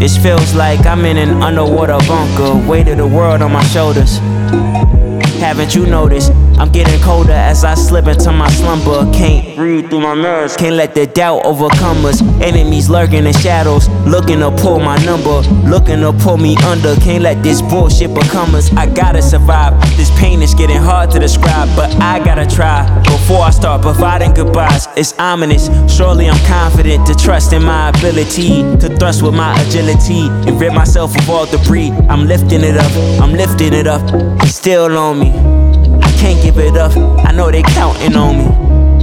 This feels like I'm in an underwater bunker, weight of the world on my shoulders. Haven't you noticed? I'm getting colder as I slip into my slumber. Can't breathe through my mirrors, can't let the doubt overcome us. Enemies lurking in shadows, looking to pull my number, looking to pull me under. Can't let this bullshit become us. I gotta survive. This pain is getting hard to describe, but I gotta try. Before I start providing goodbyes, it's ominous. Surely I'm confident to trust in my ability to thrust with my agility and rid myself of all debris. I'm lifting it up, I'm lifting it up. It's still on me. Can't give it up, I know they counting on me.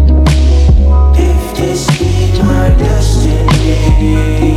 If this be my destiny,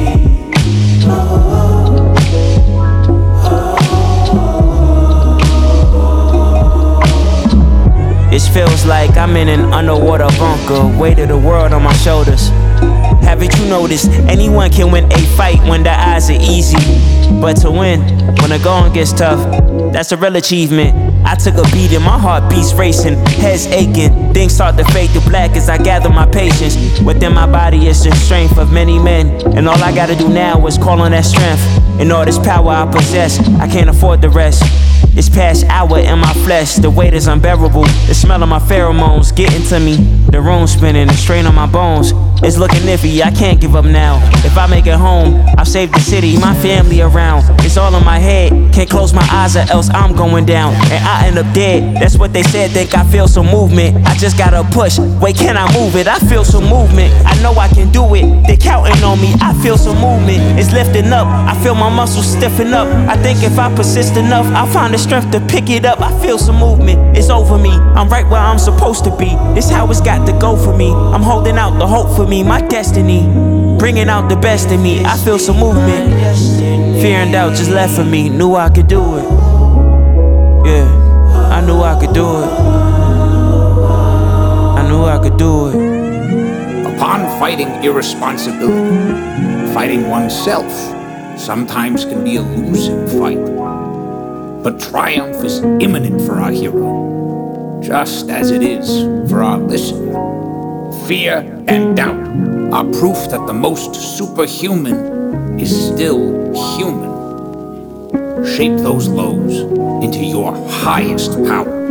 This feels like I'm in an underwater bunker, weight of the world on my shoulders. Haven't you noticed? Anyone can win a fight when the odds are easy, but to win when the going gets tough, that's a real achievement. I took a beating, my heart beats racing, heads aching. Things start to fade to black as I gather my patience. Within my body is the strength of many men, and all I gotta do now is call on that strength. And all this power I possess, I can't afford the rest. This past hour in my flesh, the weight is unbearable. The smell of my pheromones getting to me. The room spinning, the strain on my bones. It's looking iffy, I can't give up now. If I make it home, I'll save the city, my family around. It's all in my head, can't close my eyes or else I'm going down. And I end up dead, that's what they said, think I feel some movement. I just gotta push, wait, can I move it? I feel some movement, I know I can do it. They counting on me, I feel some movement. It's lifting up, I feel my muscles stiffen up. I think if I persist enough, I'll find the strength to pick it up. I feel some movement, it's over me. I'm right where I'm supposed to be. This how it's got to go for me. I'm holding out the hope for me, my destiny, bringing out the best in me. I feel some movement. Fear and doubt just left for me. Knew I could do it. Yeah, I knew I could do it. I knew I could do it. Upon fighting irresponsibility, fighting oneself sometimes can be a losing fight. But triumph is imminent for our hero, just as it is for our listener. Fear and doubt are proof that the most superhuman is still human. Shape those lows into your highest power.